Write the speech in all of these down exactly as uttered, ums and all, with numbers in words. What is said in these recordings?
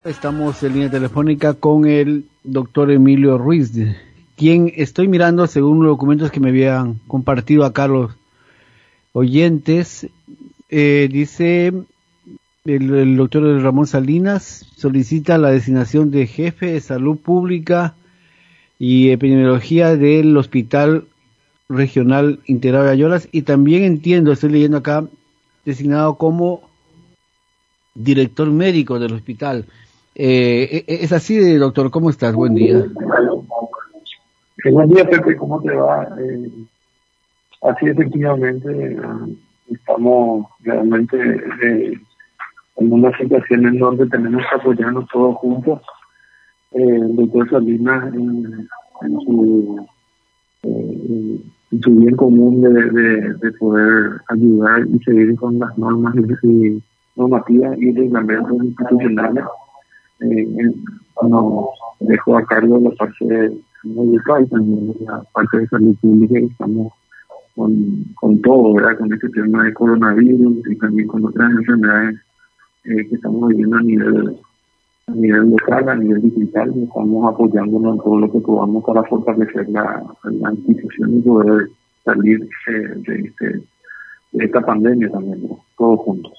Estamos en línea telefónica con el doctor Emilio Ruiz, quien estoy mirando según los documentos que me habían compartido acá los oyentes. Eh, dice el, el doctor Ramón Salinas solicita la designación de jefe de salud pública y epidemiología del Hospital Regional Integrado de Ayolas, y también entiendo, estoy leyendo acá, designado como director médico del hospital. Eh, es así, doctor. ¿Cómo estás? Buen día. Eh, buen día, Pepe. ¿Cómo te va? Eh, así efectivamente eh, estamos realmente eh, en una situación en donde tenemos que apoyarnos todos juntos. Eh, el doctor Salinas en, en, su, eh, en su bien común de, de, de poder ayudar y seguir con las normas y, y normativas y reglamentos institucionales. Eh, nos dejó a cargo la parte médica y también la parte de salud pública, y estamos con, con todo, ¿verdad? Con este tema de coronavirus y también con otras enfermedades eh, que estamos viviendo a nivel a nivel local, a nivel digital, y estamos apoyándonos en todo lo que podamos para fortalecer la, la institución y poder salir eh, de, este, de esta pandemia también, ¿no? Todos juntos.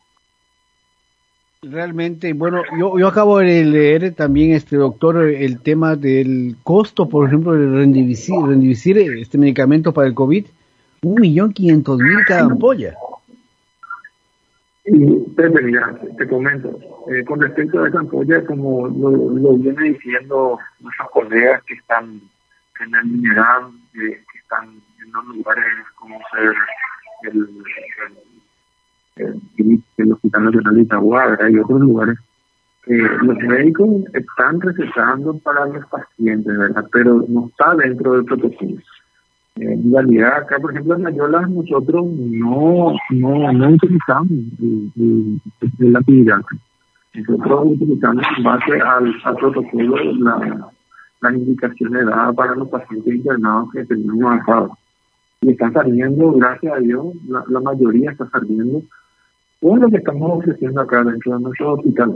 Realmente, bueno, yo, yo acabo de leer también, este doctor, el tema del costo, por ejemplo, del Rendivicir, Rendivicir, este medicamento para el COVID, un millón quinientos mil cada ampolla. Y Pepe, mira, te comento, eh, con respecto a esa ampolla, como lo, lo viene diciendo nuestros colegas que están en el mineral, eh, que están en los lugares como ser el, el El, el Hospital Nacional de Itagua y otros lugares, eh, los médicos están recetando para los pacientes, ¿verdad? Pero no está dentro del protocolo. Eh, en realidad, acá, por ejemplo, en Ayolas nosotros no no no utilizamos el, el, el antiviral. Nosotros utilizamos en base al, al protocolo la, las indicaciones dadas para los pacientes internados que tenemos acá. Y están saliendo, gracias a Dios, la, la mayoría está saliendo todo lo que estamos ofreciendo acá dentro de nuestro hospital.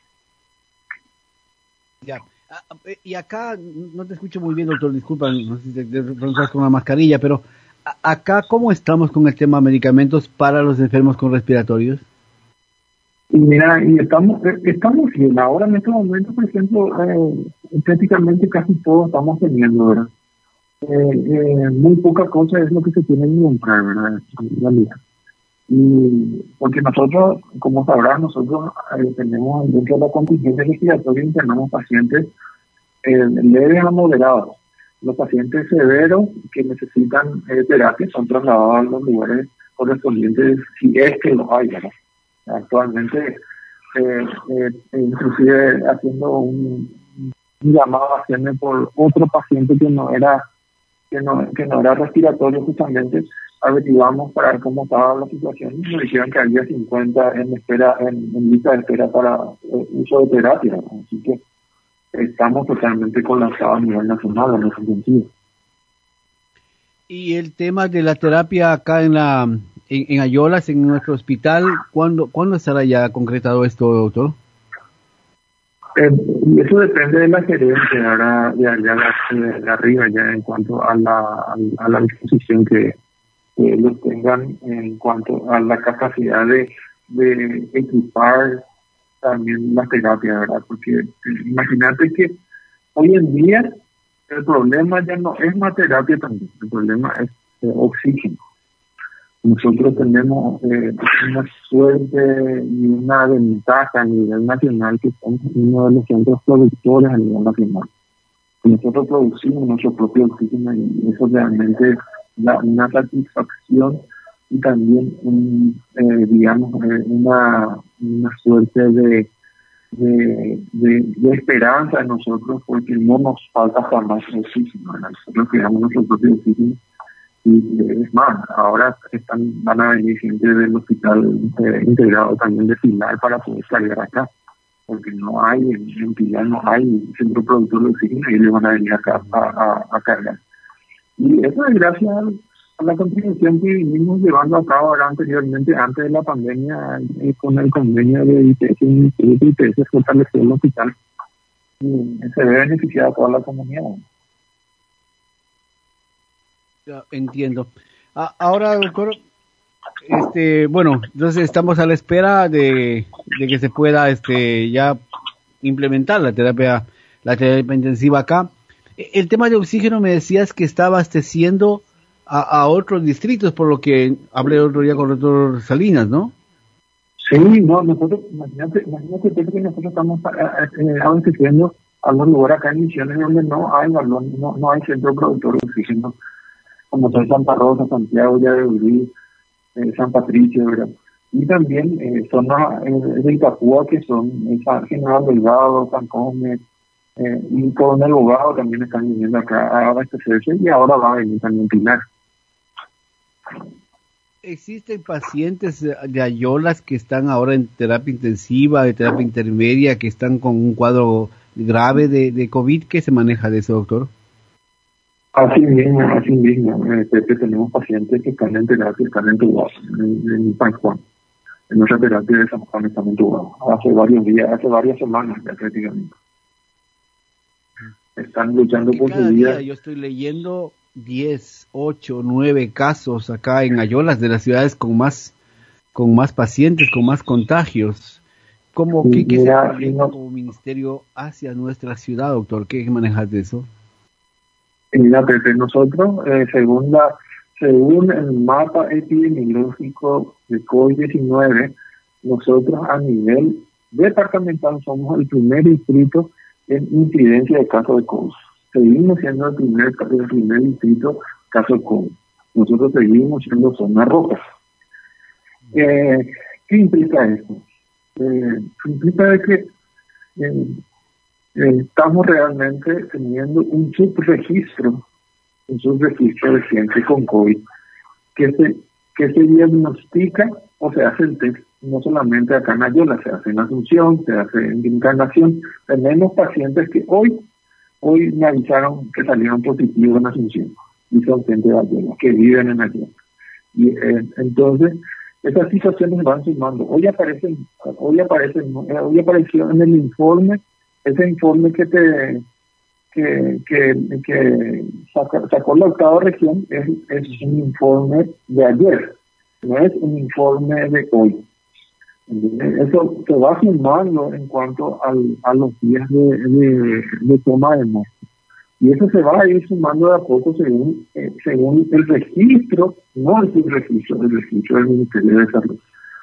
Ya. Y acá, no te escucho muy bien, doctor, disculpa, no sé si te, te preguntas con la mascarilla, pero acá, ¿cómo estamos con el tema de medicamentos para los enfermos con respiratorios? Y mira, y estamos estamos bien. Ahora en este momento, por ejemplo, eh, prácticamente casi todos estamos teniendo, ¿verdad? Eh, eh, muy poca cosa es lo que se tiene que comprar, ¿verdad? En realidad. Y porque nosotros, como sabrás, nosotros eh, tenemos dentro de la contingencia respiratoria internamos pacientes eh, leves a moderados. Los pacientes severos que necesitan eh, terapia son trasladados a los lugares correspondientes, si es que los hay, ¿no? Actualmente, eh, eh, inclusive haciendo un, un llamado a hacerme por otro paciente que no era que no que no era respiratorio, justamente averiguamos para ver cómo estaba la situación y nos dijeron que había cincuenta en espera, en, en lista de espera para eh, uso de terapia, ¿no? Así que estamos totalmente colapsados a nivel nacional en ese sentido. Y el tema de la terapia acá en la en, en Ayolas, en nuestro hospital, ¿cuándo, ¿cuándo estará ya concretado esto, doctor? Eh, y eso depende de la gerencia ahora de allá de, de arriba, ya en cuanto a la, a, a la disposición que que los tengan en cuanto a la capacidad de, de equipar también las terapias, ¿verdad? Porque eh, imagínate que hoy en día el problema ya no es más terapia también, el problema es eh, oxígeno. Nosotros tenemos eh, una suerte y una ventaja a nivel nacional que somos uno de los centros productores a nivel nacional. Nosotros producimos nuestro propio oxígeno y eso realmente da una satisfacción y también un, eh, digamos eh, una una suerte de de, de de esperanza en nosotros, porque no nos falta jamás oxígeno, ¿verdad? Nosotros creamos nuestro propio oxígeno y es más, ahora están van a venir gente del hospital eh, integrado también de Pilar para poder cargar acá, porque no hay en, en Pilar no hay centro productor de oxígeno y ellos van a venir acá a, a, a cargar. Y eso es gracias a la contribución que vinimos llevando a cabo ahora anteriormente, antes de la pandemia, eh, con el convenio de I P S, el Instituto I P S fortaleció el hospital y se ve beneficiada a toda la comunidad. Ya, entiendo. Ah, ahora, doctor, este, bueno, entonces estamos a la espera de, de que se pueda este ya implementar la terapia, la terapia intensiva acá. El tema de oxígeno me decías que está abasteciendo a, a otros distritos, por lo que hablé el otro día con el doctor Salinas, ¿no? Sí, no, nosotros, imagínate, imagínate que nosotros estamos eh, abasteciendo a los lugares acá en Misiones donde no hay valor, no, no hay centro productor de oxígeno, como son Santa Rosa, Santiago, Yadeburí, eh, San Patricio, ¿verdad? Y también eh, zonas eh, de Itapúa, que son eh, General Delgado, San Cosme, eh, y con el Bogado también están viniendo acá a abastecerse, y ahora va a venir también Pilar. ¿Existen pacientes de Ayolas que están ahora en terapia intensiva, de terapia intermedia, que están con un cuadro grave de, de COVID? ¿Qué se maneja de eso, doctor? Así mismo, así mismo. Eh, tenemos pacientes que están en terapia, están entubados en, en San Juan. En nuestra terapia de San Juan están entubados. Hace varios días, hace varias semanas ya prácticamente. Están luchando por su vida. Yo estoy leyendo diez, ocho, nueve casos acá en Ayolas, de las ciudades con más con más pacientes, con más contagios. ¿Cómo, ¿Qué, qué Mira, se proyecta no, como ministerio hacia nuestra ciudad, doctor? ¿Qué manejas de eso? Mira, Pepe, nosotros, eh, según la según el mapa epidemiológico de COVID diecinueve, nosotros a nivel departamental somos el primer distrito en incidencia de casos de COVID. Seguimos siendo el primer, el primer distrito caso de COVID. Nosotros seguimos siendo zona roja. Eh, ¿Qué implica esto? Eh, implica de que eh, eh, estamos realmente teniendo un subregistro, un subregistro de gente con COVID, que se, que se diagnostica o se hace el test, no solamente acá en Ayola, se hace en Asunción, se hace en Encarnación. Tenemos pacientes que hoy, hoy me avisaron que salieron positivos en Asunción, y son gente de Ayola, que viven en Ayola. Y eh, entonces, esas situaciones van sumando. Hoy aparecen, hoy aparecen, hoy apareció en el informe, ese informe que te que que, que sacó, sacó la octava región, es, es un informe de ayer, no es un informe de hoy. Eso se va sumando en cuanto al, a los días de, de, de toma de muestra. Y eso se va a ir sumando de a poco según eh, según el registro, no el subregistro, el registro del Ministerio de Salud.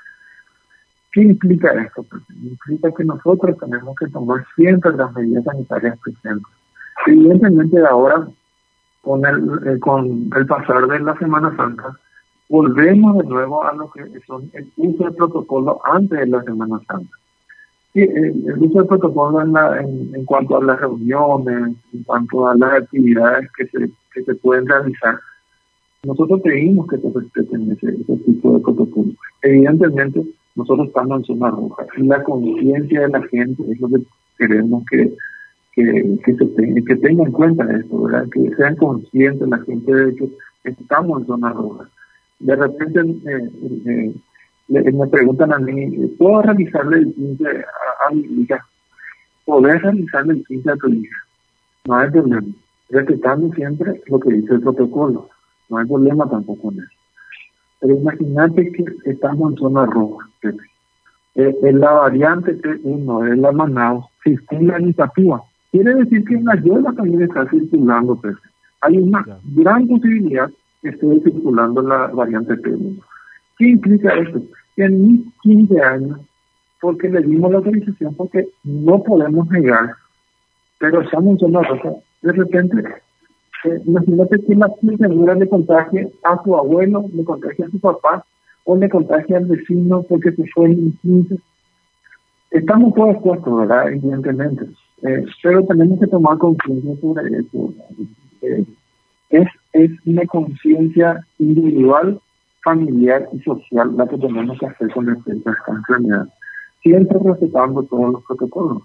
¿Qué implica esto? Pues implica que nosotros tenemos que tomar siempre las medidas sanitarias presentes. Evidentemente ahora, con el, eh, con el pasar de la Semana Santa, volvemos de nuevo a lo que son el uso del protocolo antes de la Semana Santa. Sí, el, el uso del protocolo en, la, en, en cuanto a las reuniones, en cuanto a las actividades que se, que se pueden realizar, nosotros pedimos que se respeten ese, ese tipo de protocolo. Evidentemente, nosotros estamos en zona roja y la conciencia de la gente es lo que queremos que que, que se tenga, que tenga en cuenta esto, ¿verdad? Que sean conscientes la gente de que estamos en zona roja. De repente eh, eh, eh, me preguntan a mí, ¿puedo realizarle el quince a, a mi hija? ¿Podés realizarle el quince a tu hija? No hay problema. Respetando siempre lo que dice el protocolo. No hay problema tampoco en eso. Pero imagínate que estamos en zona roja. Eh, en la variante T uno, es la Manaus, circula en Itapúa. Quiere decir que en Ayola también está circulando. Pues. Hay una claro. gran posibilidad que esté circulando la variante T uno. ¿Qué implica esto? Que en mis quince años, porque le dimos la autorización, porque no podemos negar, pero estamos en zona roja, de repente, eh, imagínate que la quinceañera le contagie a su abuelo, le contagie a su papá, o le contagie al vecino porque se fue en quince. Estamos todos expuestos, ¿verdad? Evidentemente. Eh, pero tenemos que tomar conciencia sobre eso. Eh, es, es una conciencia individual, familiar y social la que tenemos que hacer con respecto a esta enfermedad. Siempre respetando todos los protocolos.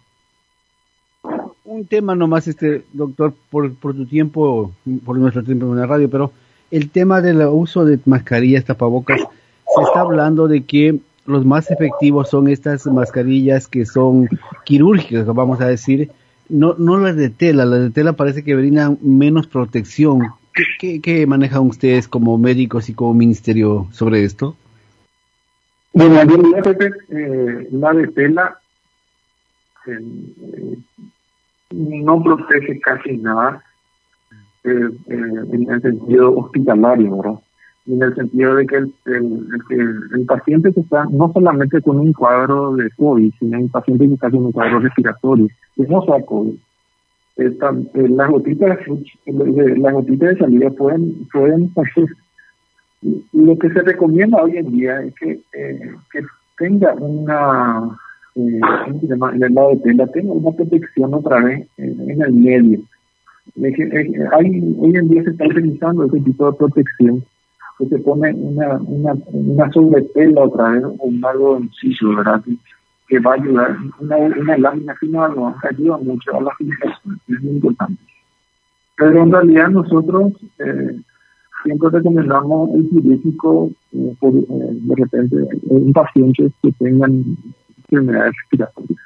Un tema nomás, este doctor, por, por tu tiempo, por nuestro tiempo en la radio, pero el tema del uso de mascarillas, tapabocas, se está hablando de que los más efectivos son estas mascarillas que son quirúrgicas, vamos a decir, no no las de tela. Las de tela parece que brindan menos protección. ¿Qué, qué, qué manejan ustedes como médicos y como ministerio sobre esto? Bueno, en realidad, Pepe, eh, la de tela eh, eh, no protege casi nada eh, eh, en el sentido hospitalario, ¿verdad? Y en el sentido de que el, el, el, el paciente que está no solamente con un cuadro de COVID, sino un paciente que está con un cuadro respiratorio, que no sea COVID. Esta, eh, las gotitas de, las gotitas de salida pueden pueden hacer. Lo que se recomienda hoy en día es que eh, que tenga una eh, ¿cómo se llama? En el lado de tela tenga una protección otra vez eh, en el medio. Es que, eh, hay, hoy en día se está utilizando ese tipo de protección, que se pone una una una sobretela otra vez o un algodoncillo, ¿verdad? Que va a ayudar, una, una lámina fina no ayuda mucho a la filtración, es muy importante. Pero en realidad nosotros eh, siempre recomendamos el quirúrgico eh, por, eh, de repente en pacientes que tengan enfermedades respiratorias.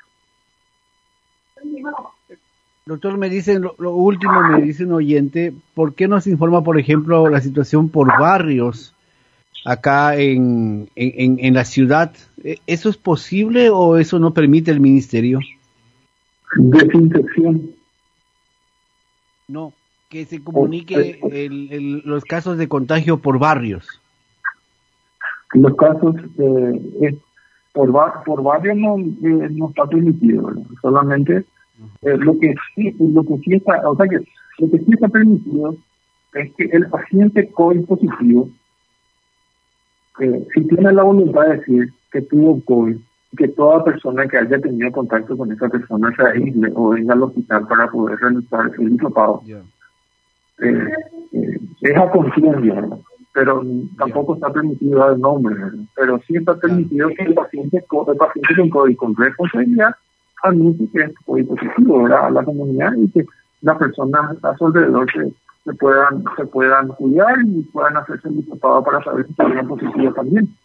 Doctor, me dicen, lo, lo último me dice un oyente, ¿por qué no se informa, por ejemplo, la situación por barrios acá en, en, en la ciudad? ¿Eso es posible o eso no permite el ministerio? Desinfección. No, que se comunique el, el, los casos de contagio por barrios. Los casos eh, es, por, bar, por barrios no, eh, no está permitido, ¿verdad? Solamente eh, lo que sí, lo que sí está, o sea que lo que sí está permitido es que el paciente COVID positivo, eh, si tiene la voluntad de decir que tuvo COVID, que toda persona que haya tenido contacto con esa persona se aísle o venga al hospital para poder realizar el hisopado. Yeah. Eh, eh, es a conciencia, ¿verdad? Pero tampoco yeah. está permitido dar el nombre, ¿verdad? Pero sí está permitido yeah. que el paciente, el paciente con COVID con responsabilidad anuncie que es COVID positivo, ¿verdad? A la comunidad y que las personas a su alrededor se, se puedan se puedan cuidar y puedan hacerse el hisopado para saber si están positivos también.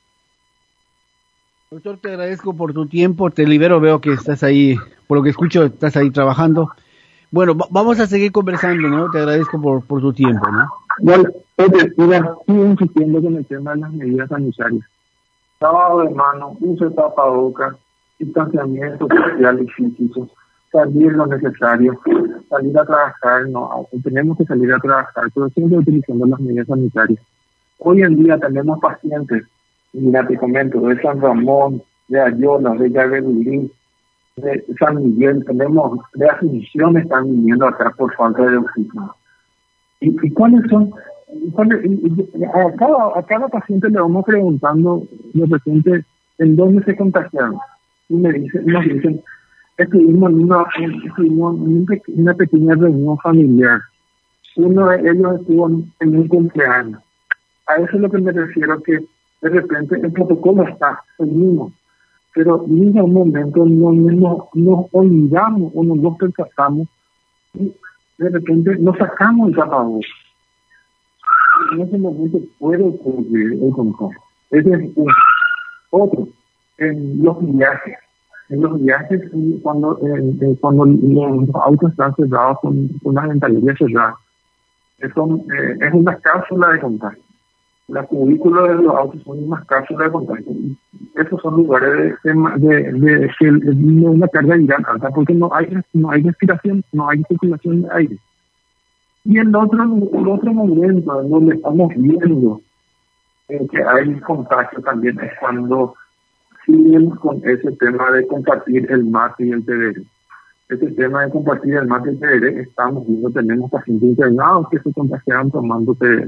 Doctor, te agradezco por tu tiempo, te libero, veo que estás ahí, por lo que escucho, estás ahí trabajando. Bueno, va, vamos a seguir conversando, ¿no? Te agradezco por, por tu tiempo, ¿no? Bueno, oye, mira, sigo insistiendo con el tema de las medidas sanitarias. Lavado de manos, uso de tapabocas, distanciamiento social y físico, salir lo necesario, salir a trabajar, no, tenemos que salir a trabajar, pero siempre utilizando las medidas sanitarias. Hoy en día tenemos pacientes, mira, te comento, de San Ramón, de Ayola, de Yaguelilín, de San Miguel, tenemos de Asunción están viniendo acá por falta de oxígeno. ¿Y, y cuáles son? Cuáles, y, y, a, cada, a cada paciente le vamos preguntando de repente en dónde se contagiaron. Y me dicen, nos dicen, estuvimos en una, estuvimos en una pequeña reunión familiar. Uno de ellos estuvo en, en un cumpleaños. A eso es lo que me refiero, que de repente el protocolo está, el mismo, pero en un momento no, no, nos olvidamos o no nos percatamos y de repente nos sacamos el tapabocas. En ese momento puede ocurrir el contagio. Ese es uno. Otro, en los viajes. En los viajes, cuando eh, cuando los autos están cerrados con, con las ventanillas cerradas, es, eh, es una cápsula de contagio. Las cubículas de los autos son unas cápsulas de contagio. Esos son lugares de, de, de, de, de, de una carga viral alta porque no hay no hay respiración, no hay circulación de aire. Y el otro el otro momento en donde estamos viendo eh, que hay contagio también es cuando siguen con ese tema de compartir el mate y el tereré. Ese tema de compartir el mate y el tereré, estamos viendo, tenemos pacientes internados que se contagiaron tomando tereré.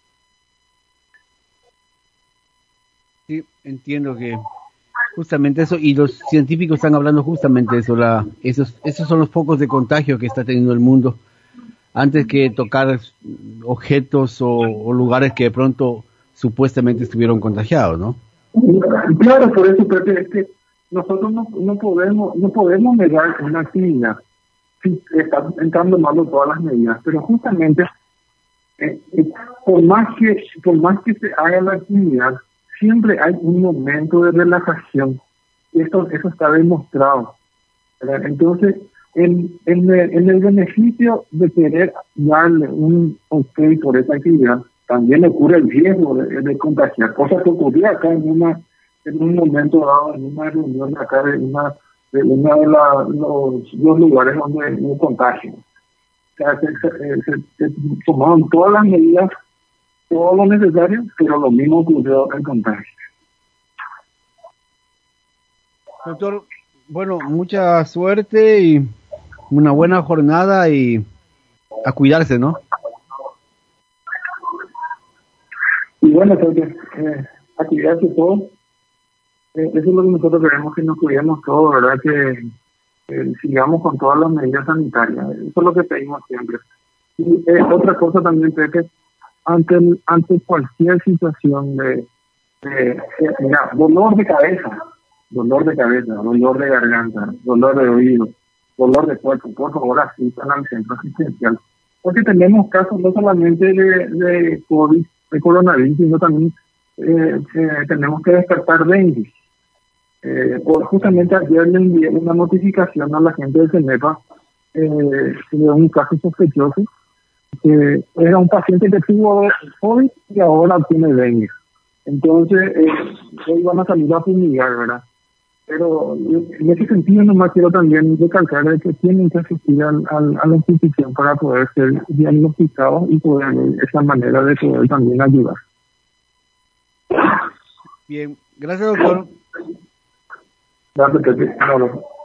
Sí, entiendo que justamente eso, y los científicos están hablando justamente de eso, la, esos, esos son los focos de contagio que está teniendo el mundo, antes que tocar objetos o, o lugares que de pronto supuestamente estuvieron contagiados, ¿no? Claro, por eso, porque es que nosotros no, no podemos no podemos negar una actividad si están entrando mal todas las medidas, pero justamente eh, eh, por más que por más que se haga la actividad, siempre hay un momento de relajación. Esto eso está demostrado, ¿verdad? Entonces, en, en, el, en el beneficio de querer darle un ok por esa actividad, también ocurre el riesgo de, de contagiar, cosa que ocurría acá en una en un momento dado, en una reunión acá de una de uno de la, los, los lugares donde hubo contagio. O sea, se, se, se, se tomaron todas las medidas, todo lo necesario, pero lo mismo ocurrió en contagio. Doctor, bueno, mucha suerte y una buena jornada y a cuidarse, ¿no? Y bueno, entonces, eh, a cuidarse todos. Eh, eso es lo que nosotros queremos, que nos cuidemos todos, ¿verdad? Que eh, sigamos con todas las medidas sanitarias. Eso es lo que pedimos siempre. Y eh, otra cosa también, Pepe, ante, el, ante cualquier situación de, de, de mira, dolor de cabeza, dolor de cabeza, dolor de garganta, dolor de oído, dolor de cuerpo, por favor asistan al centro asistencial. Porque tenemos casos no solamente de, de COVID, de coronavirus, sino también eh, eh, tenemos que descartar dengue. Eh, por, justamente ayer le envié una notificación a la gente de CENEPA eh, de un caso sospechoso, que era un paciente que tuvo COVID y ahora tiene dengue. Entonces, eh, hoy van a salir a fumigar, ¿verdad? Pero en ese sentido nomás quiero también recalcar de que tienen que asistir al, al, a la institución para poder ser diagnosticados y poder esa manera de poder también ayudar. Bien, gracias, doctor. Gracias, Pepe.